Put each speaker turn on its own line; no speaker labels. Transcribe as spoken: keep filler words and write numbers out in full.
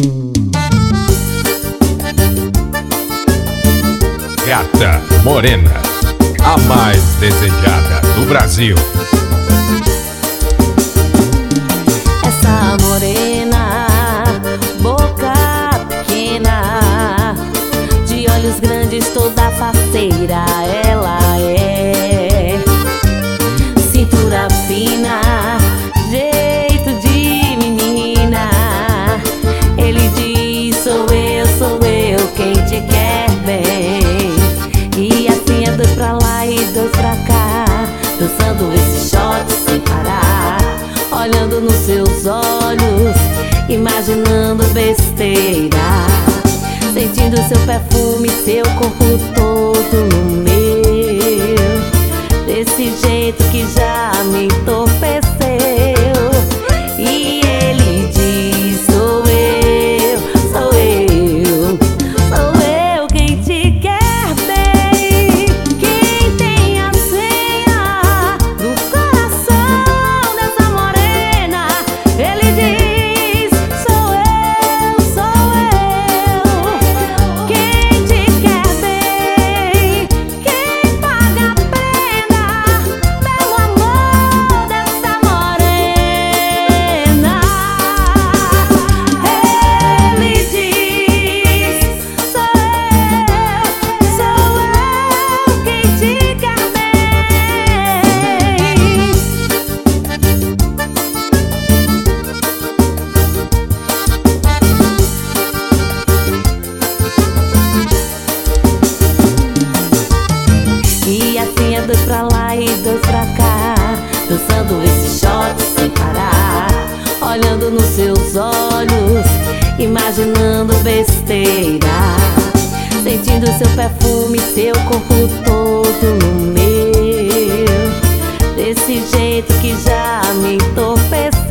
Gata Morena, a mais desejada do Brasil.
Essa morena, boca pequena, de olhos grandes, toda faceira ela é. Cintura fina, jeito de menina. Ele diz: sou eu, sou eu quem te quer bem. E assim é dois pra lá e dois pra cá, dançando esse shot sem parar, olhando nos seus olhos, imaginando besteira, sentindo seu perfume, seu corpo todo no meu, desse jeito que já me entorpeceu. E ele diz: sou eu, sou eu, sou eu quem te quer bem, quem tem a senha do coração dessa morena. Ele diz: sou eu, sou eu quem te quer bem, quem paga a pena pelo amor dessa morena. Ele diz: sou eu, sou eu quem te quer bem. E assim é dois pra lá e dois pra cá, dançando esse shot sem parar, olhando nos seus olhos, imaginando besteira, sentindo seu perfume, seu corpo todo no meu, desse jeito que já me entorpeceu.